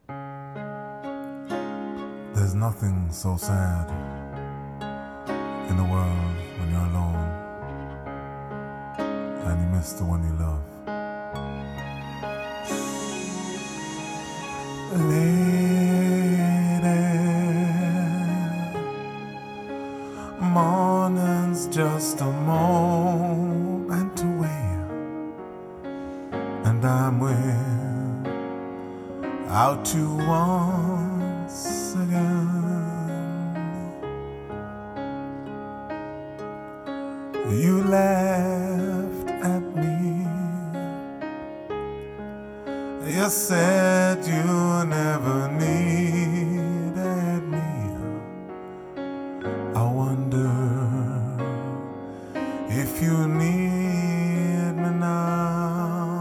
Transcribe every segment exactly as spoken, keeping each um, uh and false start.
There's nothing so sad in the world when you're alone and you miss the one you love. Lady, morning's just a moment away, and I'm without you once again. You laughed at me. You said you never needed me. I wonder if you need me now.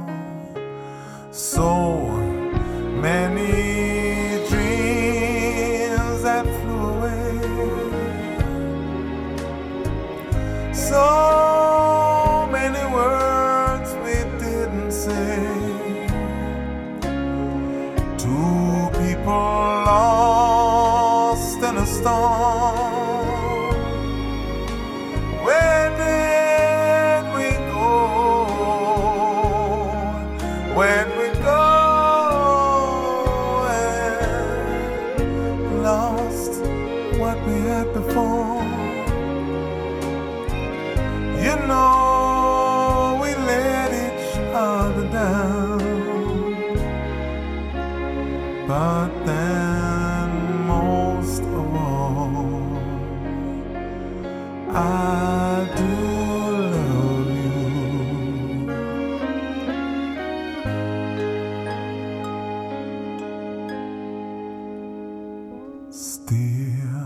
So many dreams that flew away, so many words we didn't say. Two people lost in a storm. Where did we go? Where'd we go and lost what we had before? You know we let each other down. But then most of all, I do love you. Still.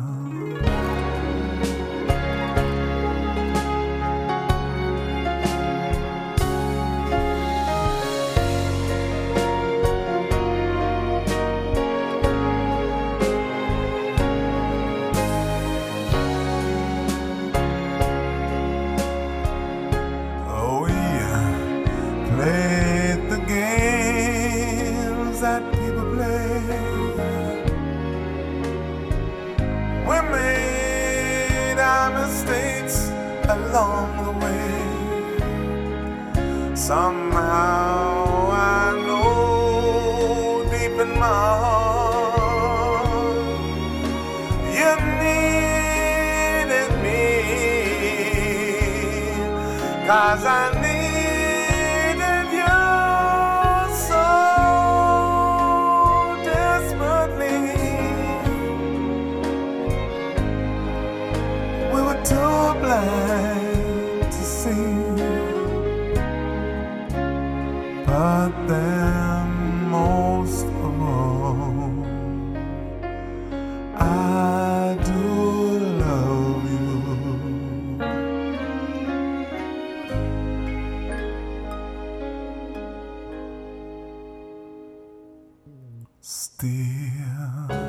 Played the games that people play. We made our mistakes along the way. Somehow I know deep in my heart you needed me, 'cause I need too blind to see. But then most of all, I do love you. Still.